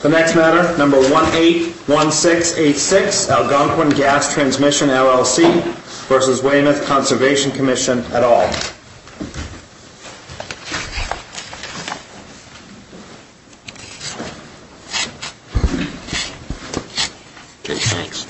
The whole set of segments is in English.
The next matter, number 181686, Algonquin Gas Transmission, LLC versus Weymouth Conservation Commission et al. Okay, thanks.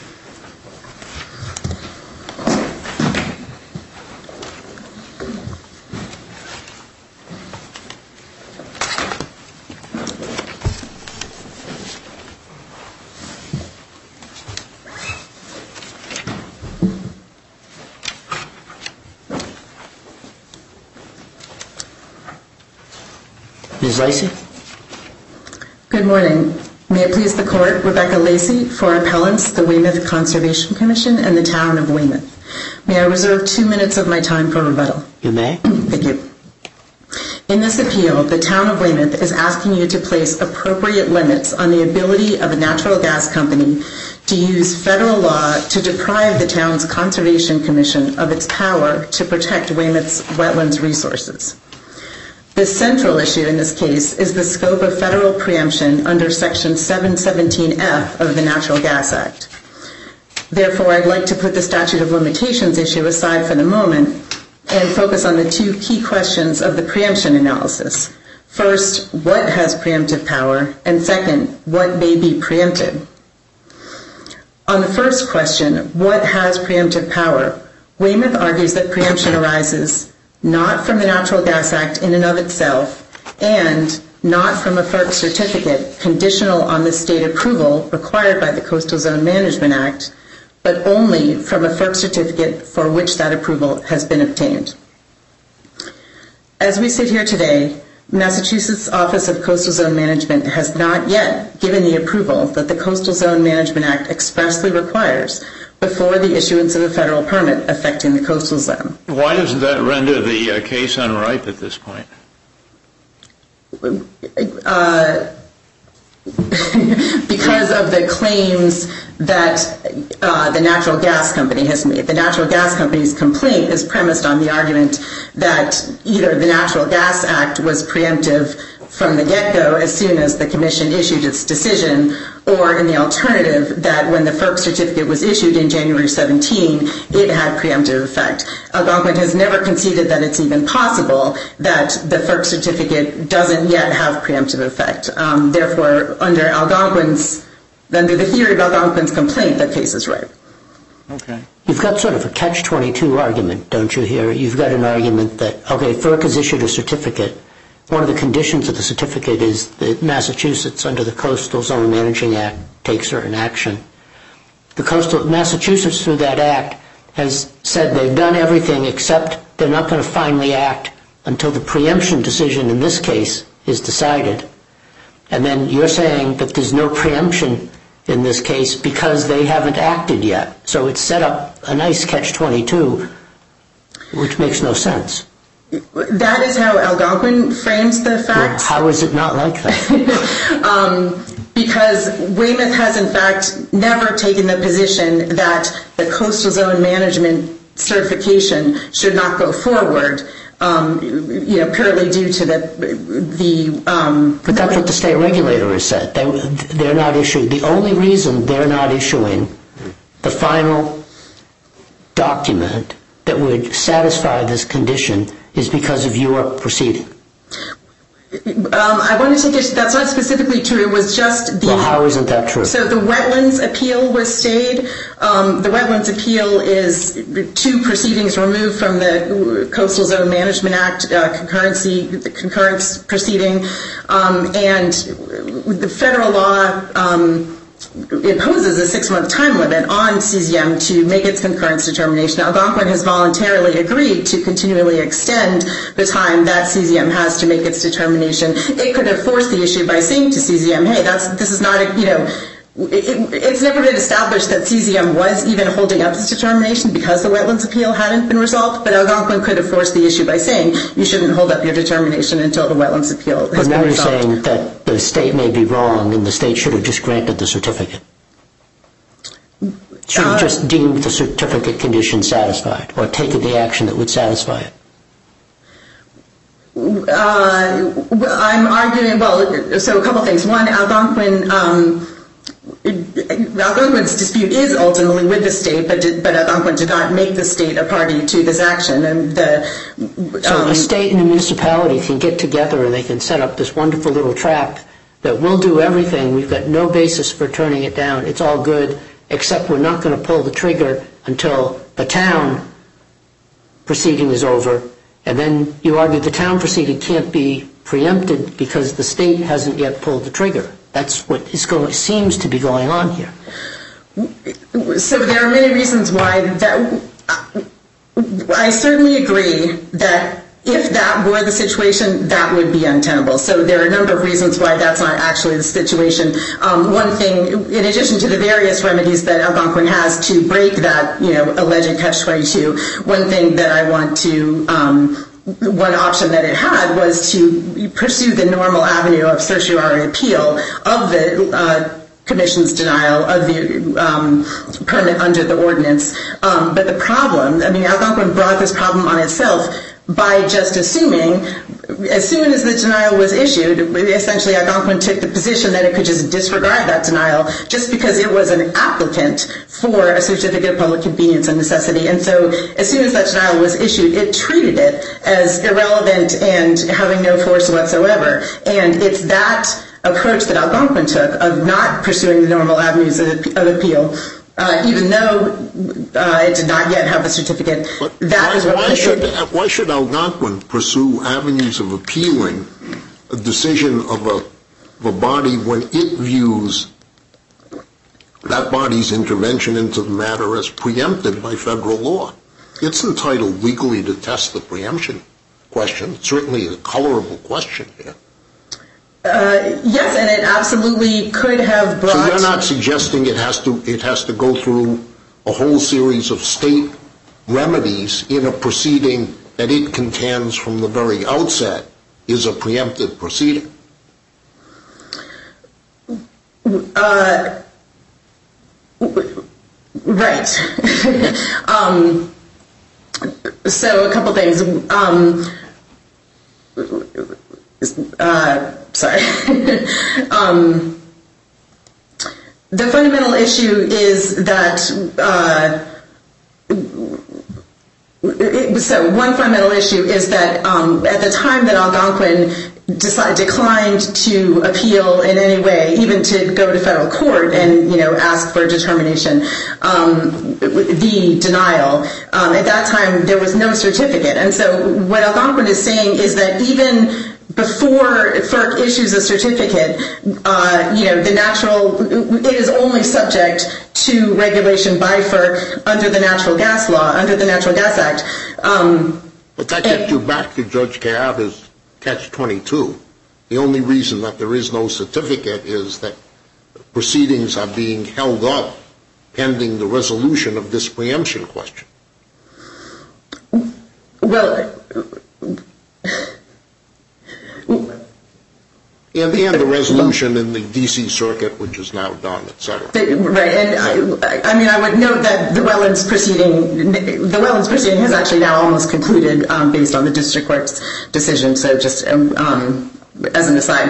Ms. Lacey? Good morning. May it please the Court, Rebecca Lacey for appellants, the Weymouth Conservation Commission and the Town of Weymouth. May I reserve 2 minutes of my time for rebuttal? You may. Thank you. In this appeal, the Town of Weymouth is asking you to place appropriate limits on the ability of a natural gas company to use federal law to deprive the town's Conservation Commission of its power to protect Weymouth's wetlands resources. The central issue in this case is the scope of federal preemption under Section 717F of the Natural Gas Act. Therefore, I'd like to put the statute of limitations issue aside for the moment and focus on the two key questions of the preemption analysis. First, what has preemptive power? And second, what may be preempted? On the first question, what has preemptive power? Weymouth argues that preemption arises not from the Natural Gas Act in and of itself, and not from a FERC certificate conditional on the state approval required by the Coastal Zone Management Act, but only from a FERC certificate for which that approval has been obtained. As we sit here today, Massachusetts Office of Coastal Zone Management has not yet given the approval that the Coastal Zone Management Act expressly requires before the issuance of a federal permit affecting the coastal zone. Why doesn't that render the case unripe at this point? Because of the claims that the natural gas company has made. The natural gas company's complaint is premised on the argument that either the Natural Gas Act was preemptive from the get-go as soon as the Commission issued its decision, or in the alternative, that when the FERC certificate was issued in January 17, it had preemptive effect. Algonquin has never conceded that it's even possible that the FERC certificate doesn't yet have preemptive effect. Therefore, under the theory of Algonquin's complaint, that case is ripe. Okay. You've got sort of a catch-22 argument, don't you, here? You've got an argument that, okay, FERC has issued a certificate. One of the conditions of the certificate is that Massachusetts, under the Coastal Zone Managing Act, takes certain action. Massachusetts, through that act, has said they've done everything except they're not going to finally act until the preemption decision in this case is decided. And then you're saying that there's no preemption in this case because they haven't acted yet. So it's set up a nice catch-22, which makes no sense. That is how Algonquin frames the facts. Well, how is it not like that? Because Weymouth has, in fact, never taken the position that the Coastal Zone Management certification should not go forward, purely due to the But that's what the state regulator has said. They're not issuing. The only reason they're not issuing the final document that would satisfy this condition is because of your proceeding. I want to take this. That's not specifically true. It was just the... Well, how isn't that true? So the wetlands appeal was stayed. The wetlands appeal is 2 proceedings removed from the Coastal Zone Management Act concurrence proceeding. And the federal law imposes a 6-month time limit on CZM to make its concurrence determination. Algonquin has voluntarily agreed to continually extend the time that CZM has to make its determination. It could have forced the issue by saying to CZM, hey, this is not it's never been established that CZM was even holding up its determination because the wetlands appeal hadn't been resolved, but Algonquin could have forced the issue by saying you shouldn't hold up your determination until the wetlands appeal has been resolved. But now you're saying that the state may be wrong and the state should have just granted the certificate. Should have just deemed the certificate condition satisfied or taken the action that would satisfy it. I'm arguing, so a couple things. One, Algonquin's dispute is ultimately with the state, but Algonquin did not make the state a party to this action. And so a state and a municipality can get together and they can set up this wonderful little tract that we'll do everything. We've got no basis for turning it down. It's all good, except we're not going to pull the trigger until the town proceeding is over. And then you argue the town proceeding can't be preempted because the state hasn't yet pulled the trigger. That's what seems to be going on here. So there are many reasons why that. I certainly agree that if that were the situation, that would be untenable. So there are a number of reasons why that's not actually the situation. One thing, in addition to the various remedies that Algonquin has to break that, alleged catch-22, one thing that I want to, one option that it had was to pursue the normal avenue of certiorari appeal of the Commission's denial of the permit under the ordinance. But the problem, Algonquin brought this problem on itself by just assuming, as soon as the denial was issued, essentially Algonquin took the position that it could just disregard that denial just because it was an applicant for a certificate of public convenience and necessity. And so as soon as that denial was issued, it treated it as irrelevant and having no force whatsoever. And it's that approach that Algonquin took of not pursuing the normal avenues of appeal, even though it did not yet have a certificate. Why should Algonquin pursue avenues of appealing a decision of a body when it views that body's intervention into the matter as preempted by federal law? It's entitled legally to test the preemption question. It's certainly a colorable question here. Yes, and it absolutely could have brought... So you're not suggesting it has to go through a whole series of state remedies in a proceeding that it contends from the very outset is a preempted proceeding? Right. So a couple things. Sorry. The fundamental issue is that, one fundamental issue is that at the time that Algonquin declined to appeal in any way, even to go to federal court and, ask for a determination, the denial, at that time there was no certificate. And so what Algonquin is saying is that even before FERC issues a certificate, it is only subject to regulation by FERC under the Natural Gas Law, under the Natural Gas Act. But that gets you back to Judge Carapa's catch-22. The only reason that there is no certificate is that proceedings are being held up pending the resolution of this preemption question. Well... And the resolution in the D.C. Circuit, which is now done, et cetera. Right, and I would note that the Wetlands proceeding has actually now almost concluded based on the district court's decision, so just as an aside.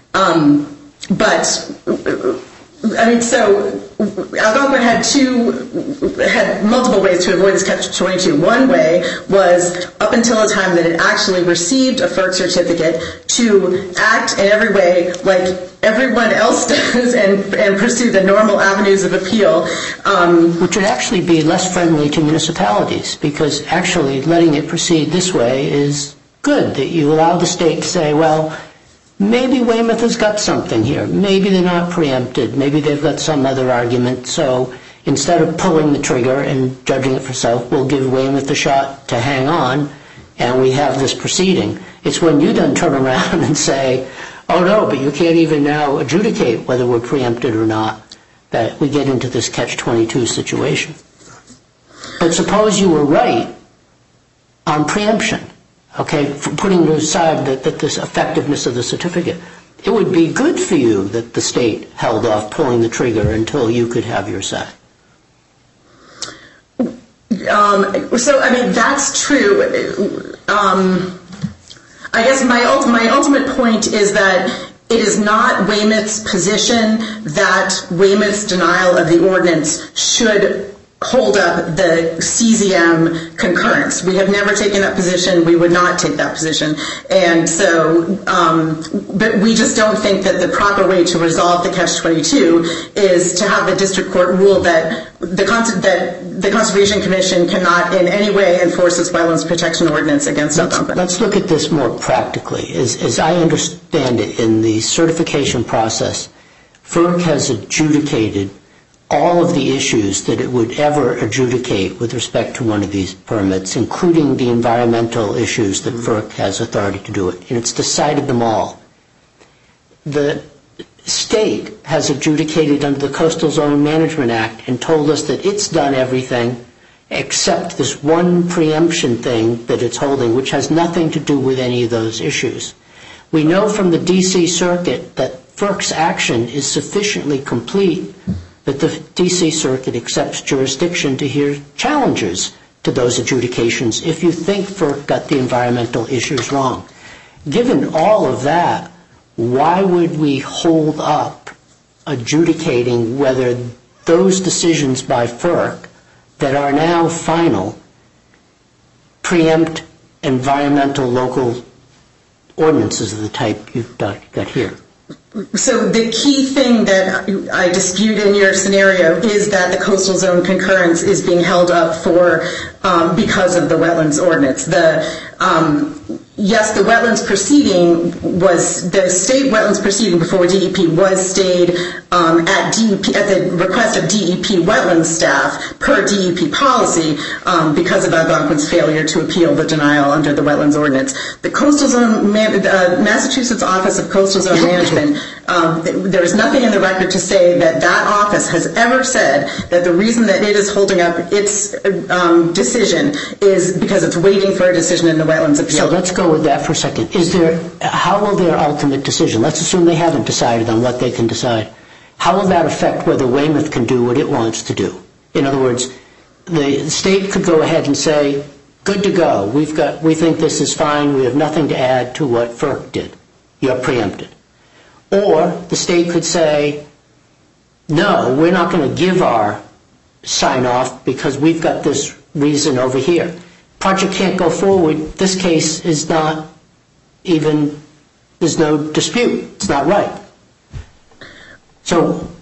So Algonquin had multiple ways to avoid this catch-22. One way was, up until the time that it actually received a FERC certificate, to act in every way like everyone else does and pursue the normal avenues of appeal. Which would actually be less friendly to municipalities, because actually letting it proceed this way is good, that you allow the state to say, well, maybe Weymouth has got something here. Maybe they're not preempted. Maybe they've got some other argument. So instead of pulling the trigger and judging it for self, we'll give Weymouth a shot to hang on, and we have this proceeding. It's when you then turn around and say, oh no, but you can't even now adjudicate whether we're preempted or not, that we get into this catch-22 situation. But suppose you were right on preemption. Okay, putting aside that this effectiveness of the certificate, it would be good for you that the state held off pulling the trigger until you could have your say. That's true. I guess my ultimate point is that it is not Weymouth's position that Weymouth's denial of the ordinance should hold up the CZM concurrence. We have never taken that position. We would not take that position. And so, but we just don't think that the proper way to resolve the Catch-22 is to have the district court rule that the Conservation Commission cannot in any way enforce its wetlands protection ordinance against Algonquin. Let's look at this more practically. As I understand it, in the certification process, FERC has adjudicated all of the issues that it would ever adjudicate with respect to one of these permits, including the environmental issues that FERC has authority to do it, and it's decided them all. The state has adjudicated under the Coastal Zone Management Act and told us that it's done everything except this one preemption thing that it's holding, which has nothing to do with any of those issues. We know from the D.C. Circuit that FERC's action is sufficiently complete that the D.C. Circuit accepts jurisdiction to hear challenges to those adjudications if you think FERC got the environmental issues wrong. Given all of that, why would we hold up adjudicating whether those decisions by FERC that are now final preempt environmental local ordinances of the type you've got here? So the key thing that I dispute in your scenario is that the coastal zone concurrence is being held up for because of the wetlands ordinance. Yes, the wetlands proceeding was, the state wetlands proceeding before DEP was stayed at the request of DEP wetlands staff per DEP policy because of Algonquin's failure to appeal the denial under the wetlands ordinance. The Coastal Zone, Massachusetts Office of Coastal Zone Management, there is nothing in the record to say that that office has ever said that the reason that it is holding up its decision is because it's waiting for a decision in the wetlands appeal. So let's go with that for a second. How will their ultimate decision, let's assume they haven't decided on what they can decide, how will that affect whether Weymouth can do what it wants to do? In other words, the state could go ahead and say, good to go, we think this is fine, we have nothing to add to what FERC did. You're preempted. Or the state could say, no, we're not going to give our sign off because we've got this reason over here. Project can't go forward. This case is not even, there's no dispute. It's not right. So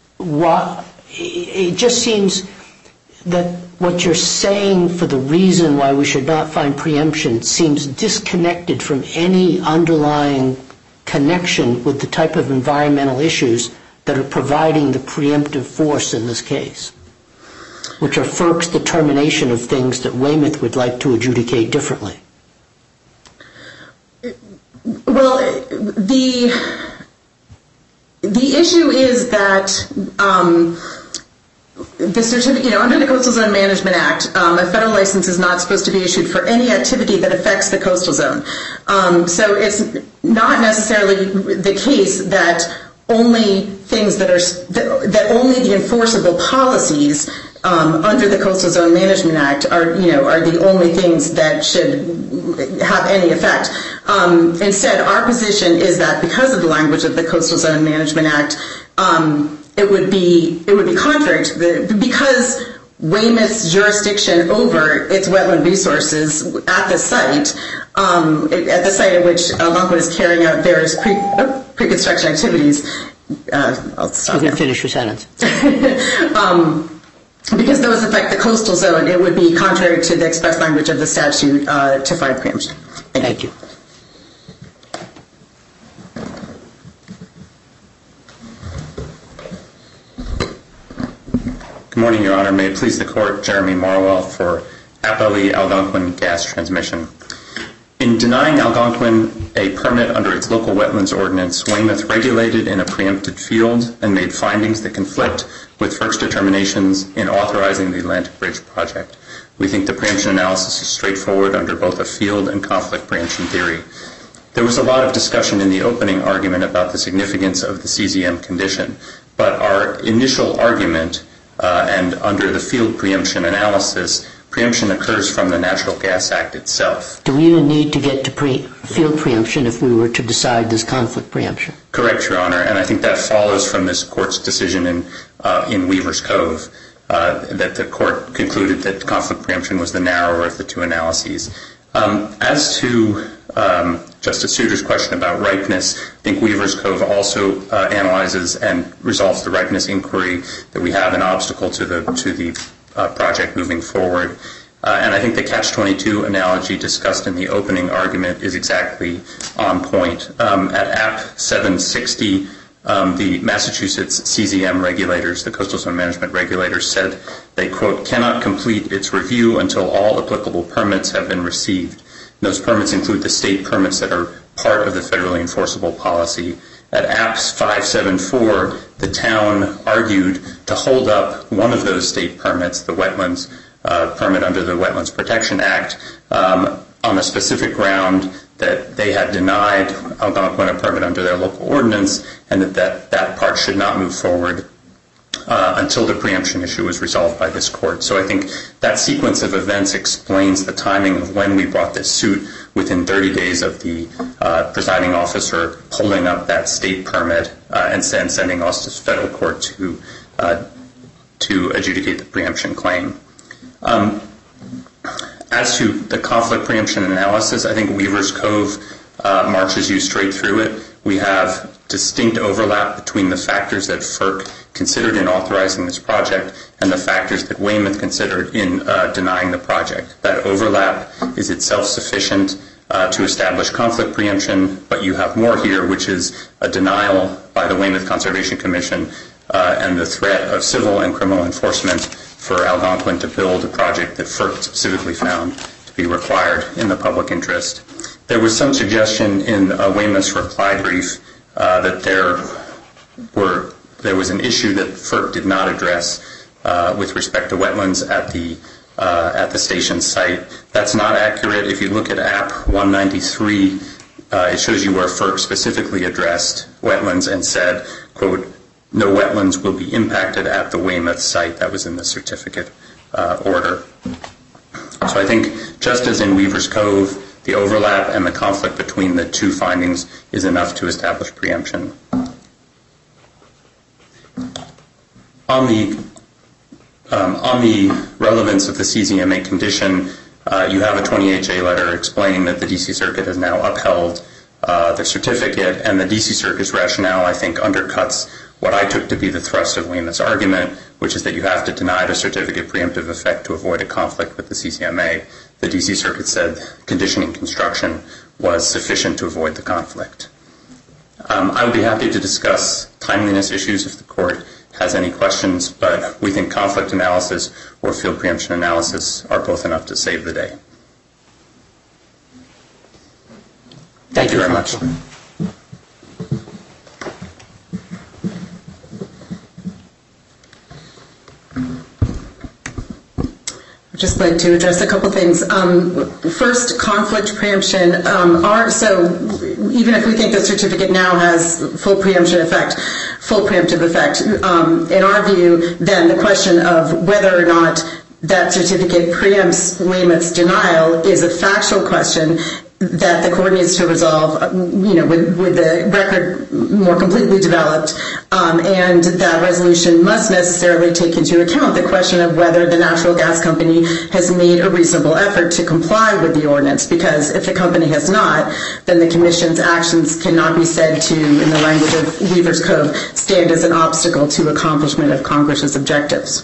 it just seems that what you're saying for the reason why we should not find preemption seems disconnected from any underlying connection with the type of environmental issues that are providing the preemptive force in this case, which are FERC's determination of things that Weymouth would like to adjudicate differently. Well, the issue is that the certificate, under the Coastal Zone Management Act, a federal license is not supposed to be issued for any activity that affects the coastal zone. So it's not necessarily the case that only things that only the enforceable policies under the Coastal Zone Management Act are the only things that should have any effect. Instead, our position is that because of the language of the Coastal Zone Management Act, it would be contrary to because Weymouth's jurisdiction over its wetland resources at the site at which Algonquin is carrying out various pre-construction activities. I'll stop. You can finish your sentence. Because those affect the coastal zone, it would be contrary to the express language of the statute to find preemption. Thank you. Good morning, Your Honor. May it please the Court, Jeremy Marwell for Appellee Algonquin Gas Transmission. In denying Algonquin a permit under its local wetlands ordinance, Weymouth regulated in a preempted field and made findings that conflict with FERC's determinations in authorizing the Atlantic Bridge project. We think the preemption analysis is straightforward under both a field and conflict preemption theory. There was a lot of discussion in the opening argument about the significance of the CZM condition, but our initial argument and under the field preemption analysis, preemption occurs from the Natural Gas Act itself. Do we even need to get to field preemption if we were to decide this conflict preemption? Correct, Your Honor, and I think that follows from this court's decision in Weaver's Cove, that the court concluded that conflict preemption was the narrower of the two analyses. As to Justice Souter's question about ripeness, I think Weaver's Cove also analyzes and resolves the ripeness inquiry that we have an obstacle to the project moving forward. And I think the Catch-22 analogy discussed in the opening argument is exactly on point. At App 760, the Massachusetts CZM regulators, the Coastal Zone Management regulators, said they, quote, cannot complete its review until all applicable permits have been received. And those permits include the state permits that are part of the federally enforceable policy. At Apps 574, the town argued to hold up one of those state permits, the wetlands permit under the Wetlands Protection Act, on a specific ground that they had denied Algonquin a permit under their local ordinance, and that part should not move forward until the preemption issue was resolved by this court. So I think that sequence of events explains the timing of when we brought this suit within 30 days of the presiding officer holding up that state permit and sending us to federal court to adjudicate the preemption claim. As to the conflict preemption analysis, I think Weaver's Cove marches you straight through it. We have distinct overlap between the factors that FERC considered in authorizing this project and the factors that Weymouth considered in denying the project. That overlap is itself sufficient to establish conflict preemption, but you have more here, which is a denial by the Weymouth Conservation Commission and the threat of civil and criminal enforcement for Algonquin to build a project that FERC specifically found to be required in the public interest. There was some suggestion in Weymouth's reply brief that there was an issue that FERC did not address with respect to wetlands at the station site. That's not accurate. If you look at App 193, it shows you where FERC specifically addressed wetlands and said, quote, no wetlands will be impacted at the Weymouth site. That was in the certificate order. So I think just as in Weaver's Cove, the overlap and the conflict between the two findings is enough to establish preemption. On the relevance of the CZMA condition, you have a 28-J letter explaining that the D.C. Circuit has now upheld the certificate, and the D.C. Circuit's rationale, I think, undercuts what I took to be the thrust of Weymouth's argument, which is that you have to deny the certificate preemptive effect to avoid a conflict with the CZMA. The D.C. Circuit said conditioning construction was sufficient to avoid the conflict. I would be happy to discuss timeliness issues if the court has any questions, but we think conflict analysis or field preemption analysis are both enough to save the day. Thank you very much. I'd just like to address a couple things. First, conflict preemption. So even if we think the certificate now has full preemptive effect, in our view, then the question of whether or not that certificate preempts Weymouth's denial is a factual question that the court needs to resolve, with the record more completely developed, and that resolution must necessarily take into account the question of whether the natural gas company has made a reasonable effort to comply with the ordinance, because if the company has not, then the Commission's actions cannot be said to, in the language of Weaver's Code, stand as an obstacle to accomplishment of Congress's objectives.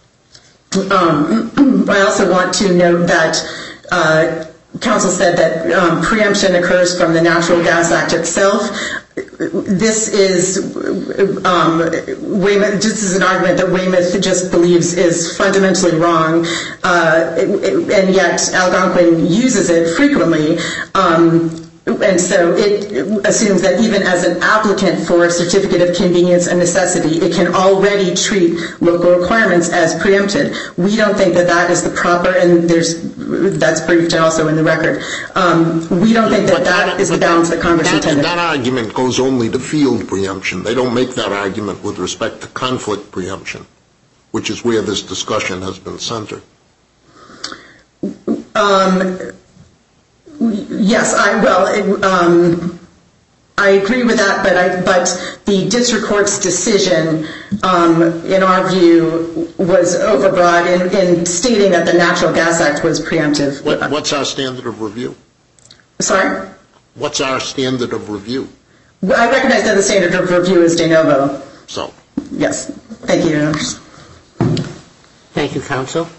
I also want to note that Council said that preemption occurs from the Natural Gas Act itself. This is Weymouth. This is an argument that Weymouth just believes is fundamentally wrong, and yet Algonquin uses it frequently. And so it assumes that even as an applicant for a certificate of convenience and necessity, it can already treat local requirements as preempted. We don't think that that is the proper, and that's briefed also in the record. We don't think that that is the balance that Congress intended. That argument goes only to field preemption. They don't make that argument with respect to conflict preemption, which is where this discussion has been centered. Yes, I agree with that, but the district court's decision, in our view, was overbroad in stating that the Natural Gas Act was preemptive. What's our standard of review? Sorry? What's our standard of review? I recognize that the standard of review is de novo. So. Yes. Thank you, Your Honor. Thank you, counsel.